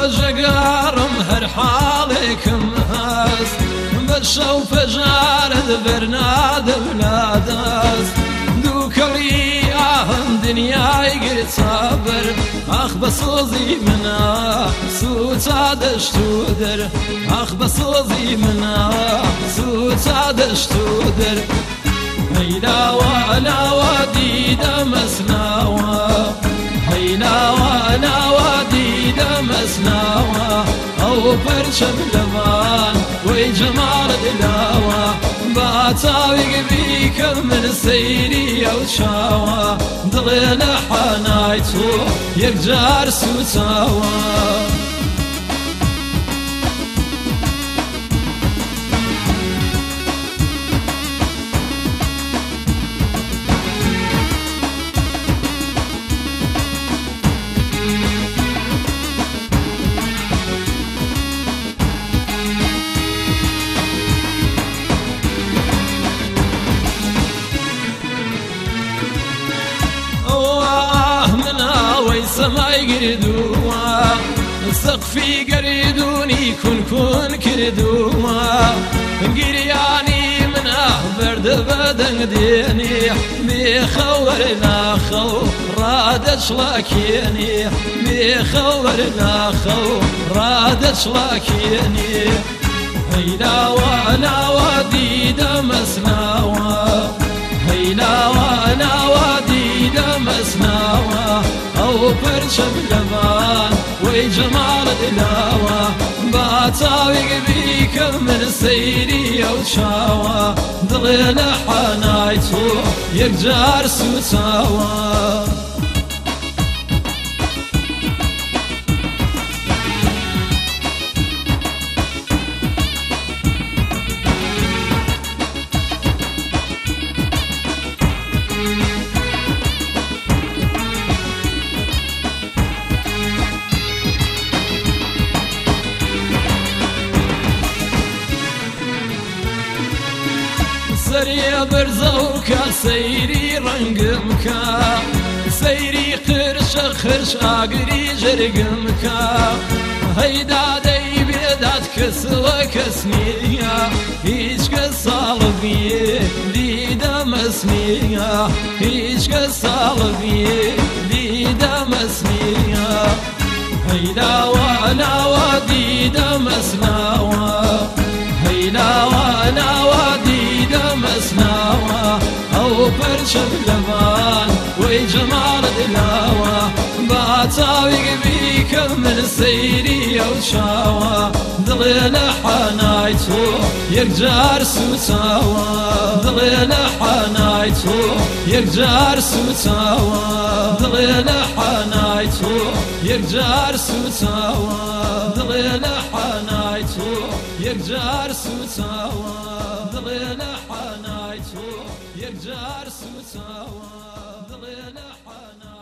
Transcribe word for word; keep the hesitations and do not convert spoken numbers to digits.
ڕۆژەگارم هەر حاڵێکم هەست بە شەو پەژارت بەرنادەولا دەست دووکەڵی ئاهەم دنیای گرتا بەر ئاخ بە سۆزی منە سووتا دەشت و دەر ئاخ بە سۆزی منە سووتا دەشت و دەر هەیناوە ناوە دیدە مەسناوە هەیناوە ناوە دیدە مەسناوە ئەو پەرچەم لەمان وەی جەمالت لاوە با چاوێک بیکە من سەیری ئەو چاوە دڵێ لە حانای تۆ یەکجار سووتاوە سەمای گردووە سەقفی گەردوونی کون کون کردووە گریانی منە بەردە بەدەنگ دێنێ بێخەوەر ناخەو ڕادەچڵاکێنێ بێخەوەر ناخەو ڕادەچڵاکێنێ هەیناوە ناوە دیدە مەسناوە هەیناوە ناوە دیدە مەسناوە ئەو پەرچەم لەمان وەی جەمالت لاوە با چاوێک بیکە من سەیری ئەو چاوە دڵێ لە حانای تۆ یەکجار سووتاوە سەریە بەرزە و کە سەیری ڕەنگم کە سەیری قرشە خرش ئاگری ژەرگم کە هەیدادەی بێداد کەسەوە کەس نییە هیچ کەس ساڵبیێ دیدە مەسنیە هیچ کەس ساڵبیێ دیدە مەسنیە هەیناوە ناوە دیدە مەسناوە هەیناوە ناوە دیدە مەسناوە ئەو پەرچەم لەمان وەی جەمالت لاوە با چاوێک بیکە من سەیری ئەو چاوە دڵێ لە حانای تۆ یەکجار سووتاوە دڵێ لە حانای تۆ یەکجار سووتاوە دڵێ لە حانای تۆ یەکجار سووتاوە دڵێ لە حانای تۆ یەکجار سووتاوە دڵێ لە حانای تۆ یەکجار سووتاوە دڵێ لە حانای